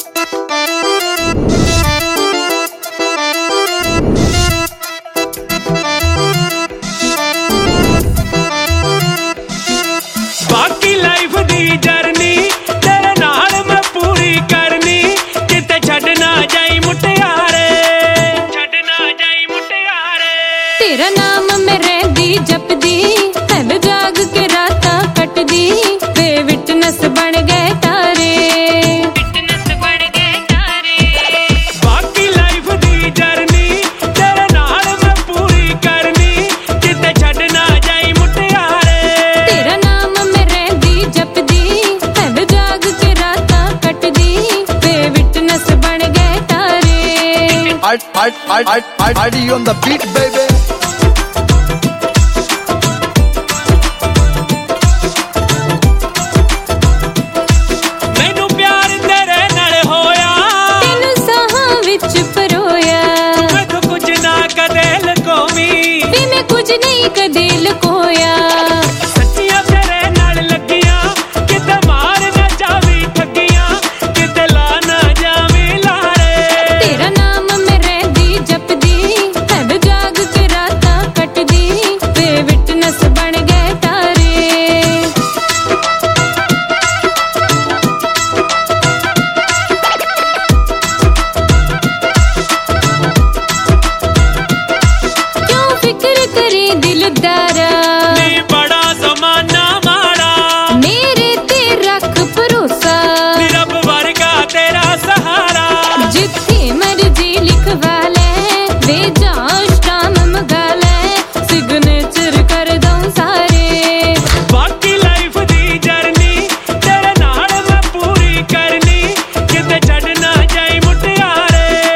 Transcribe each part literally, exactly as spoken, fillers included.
बाकी लाइफ दी जर्नी तेरे नाल मैं पूरी करनी, किते छड़ ना जाई मुटियारे, छड़ ना जाई मुटियारे। तेरा नाम मैं रहंदी जपदी, तब जाग के रातां कटदी, वे विटनेस बन गए तारे, विटनेस बन गए तारे। बाकी लाइफ दी जर्नी तेरे नाल मैं पूरी करनी, किते छड़ ना जाई मुटियारे। तेरा नाम मैं रहंदी जपदी, तब जाग के रातां कटदी, वे विटनेस बन गए तारे। I, I, I, I, I, I, I on the beat, baby. मैनू प्यार तेरे नाल होया, तेनू साहां विच परोया, मैं तो कुछ ना कदे लकोवी, वे मैं कुछ नहीं कदे लकोया। सच्चियां तेरे नाल लगियां, किते मार ना जावी ठगियां, किते ला ना जावी लारे। तेरा नाम मैं रहंदी जपदी, तब जाग के रातां कटदी, वे विटनेस बन गए तारे। क्यों फिक्र करे दिलदारा, नी बड़ा जमाना माड़ा, मेरे ते रख भरोसा, नी रब वर्गा तेरा सहारा। जिथे मर्जी लिखवा ले, वे जाम मंगा ले, सिग्नेचर कर दूं सारे। बाकी लाइफ दी जर्नी तेरे नाल मैं पूरी करनी, किते छड़ ना जाई मुटियारे।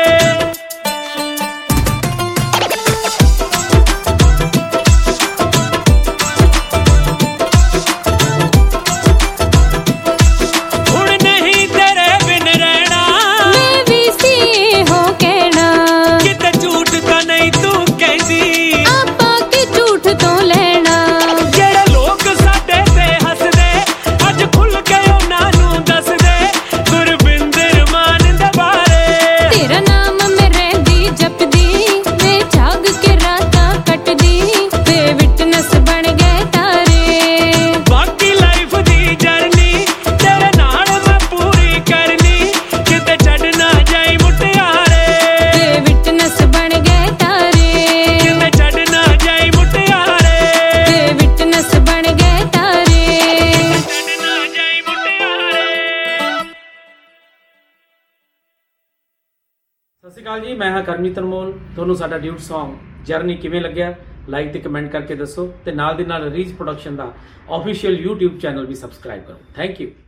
हुण नहीं तेरे बिन रहना, मैं भी सी हो कहना, किते झूठ तो नहीं तू कहदी, आपा के झूठ तो लेना। जेड़े लोग साडे ते हसदे, अज खुल के उन्हां नूं दस दे, गुरबिंदर मान दे बारे। तेरा नाम मैं रहंदी जपदी, वे जाग के रातां कटदी, वे विटनेस बन गए तारे। बाकी लाइफ दी जर्नी तेरे नाल मैं पूरी करनी, किते छड़ ना जाई मुटियारे, वे विटनेस बन गए तारे। किते छड़ ना जाई मुटियारे, वे विटनेस बन गए तारे। छड़ ना जाई मुटियारे। ਸਤਿ ਸ਼੍ਰੀ ਅਕਾਲ ਜੀ, ਮੈਂ ਹਾਂ ਕਰਮਜੀਤ ਅਨਮੋਲ। ਤੁਹਾਨੂੰ ਸਾਡਾ ਡਿਊਟ Song ਜਰਨੀ ਕਿਵੇਂ ਲੱਗਿਆ, ਲਾਈਕ ਤੇ ਕਮੈਂਟ ਕਰਕੇ ਦੱਸੋ, ਤੇ ਨਾਲ ਦੀ ਨਾਲ ਰੀਚ ਪ੍ਰੋਡਕਸ਼ਨ ਦਾ ਆਫੀਸ਼ੀਅਲ YouTube ਚੈਨਲ ਵੀ ਸਬਸਕ੍ਰਾਈਬ ਕਰੋ। Thank you.